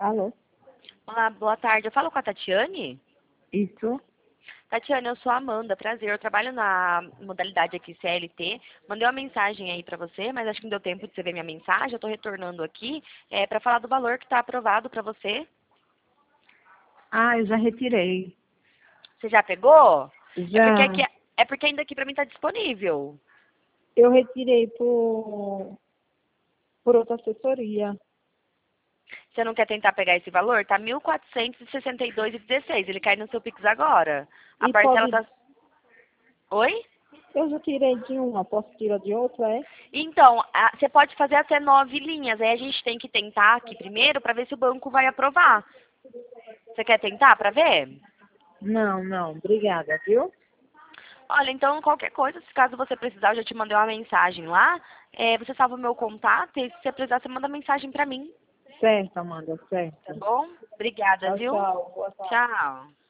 Alô? Olá, boa tarde. Eu falo com a Tatiane? Isso? Tatiane, eu sou a Amanda, prazer. Eu trabalho na modalidade aqui CLT. Mandei uma mensagem aí pra você, mas acho que não deu tempo de você ver minha mensagem. Eu tô retornando aqui pra falar do valor que tá aprovado pra você. Ah, eu já retirei. Você já pegou? Já. É porque ainda aqui pra mim tá disponível. Eu retirei por outra assessoria. Você não quer tentar pegar esse valor? Tá 1.462,16. Ele cai no seu Pix agora. A E parcela pode. tá... Oi? Eu já tirei de uma, posso tirar de outra, é? Então, você pode fazer até 9 linhas. Aí a gente tem que tentar aqui primeiro para ver se o banco vai aprovar. Você quer tentar para ver? Não, não. Obrigada, viu? Olha, então qualquer coisa, se caso você precisar, eu já te mandei uma mensagem lá. Você salva o meu contato e se você precisar, você manda mensagem para mim. Certo, Amanda, Tá certo. bom? Obrigada, Tchau, viu? tchau. Boa tarde. Tchau.